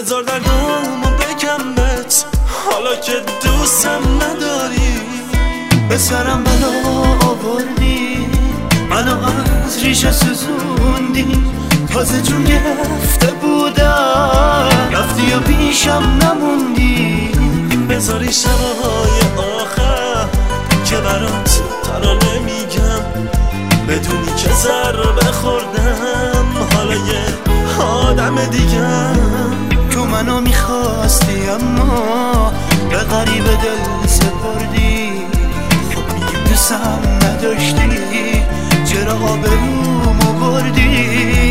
بذار دردامو بگم بهت حالا که دوستم نداری. به سرم بلا آوردی، منو از ریشه سوزوندی، تازه جون گرفته بودم رفتی و پیشم نموندی. بذاری شبای آخر که برات ترانه میگم، بدونی که ضربه خوردم حالا یه آدم دیگم. تو منو میخواستی اما به غریب دل سپردی، خب میگیم دوستم نداشتی، چرا آبرومو بردی.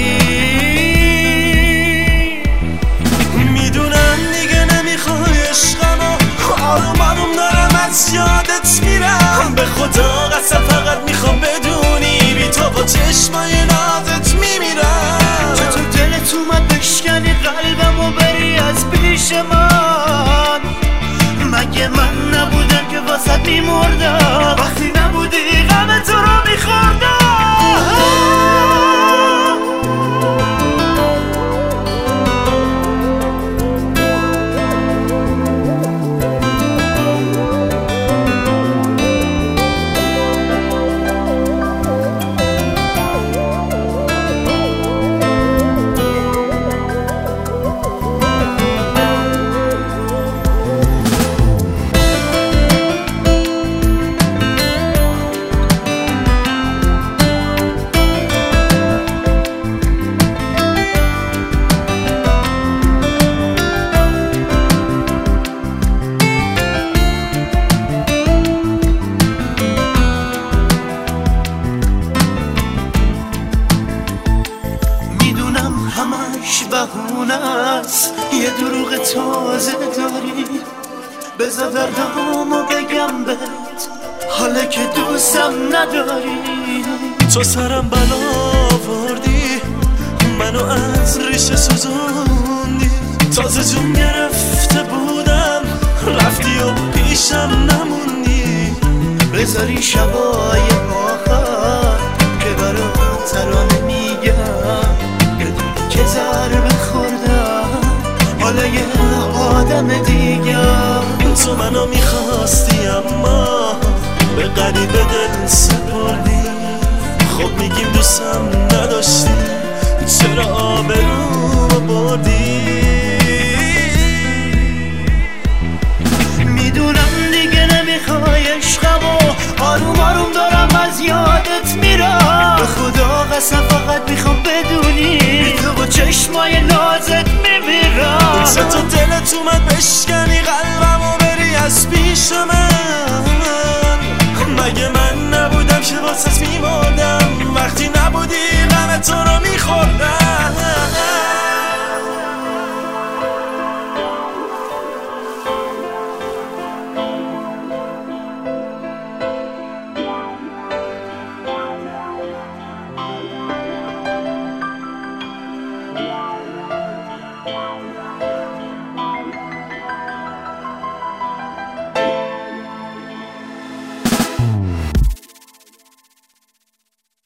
میدونم دیگه نمیخوای عشقمو، آروم آروم دارم از یادت میرم. به خدا قسم فقط میخوام بدونی بی تو با چشمای نازت میمیرم. تو دلت اومد بشکنی قلبمو بری از پیش من، مگه من نبودم که واسه میمردم وقتی نبودی غم تو رو میخوردم. همش بهونه است، یه دروغ تازه داری. بذار دردامو بگم بهت حالا که دوستم نداری. تو سرم بلا آوردی، منو از ریشه سوزوندی، تازه جون گرفته بودم رفتی و پیشم نموندی. بذاری شبای آخر که برات ترانه میگم، که ضربه خوردم حالا یه آدم دیگم. تو منو میخواستی اما به غریب دل سپردی، خب میگیم دوستم نداشتی، چرا آبرومو بردی.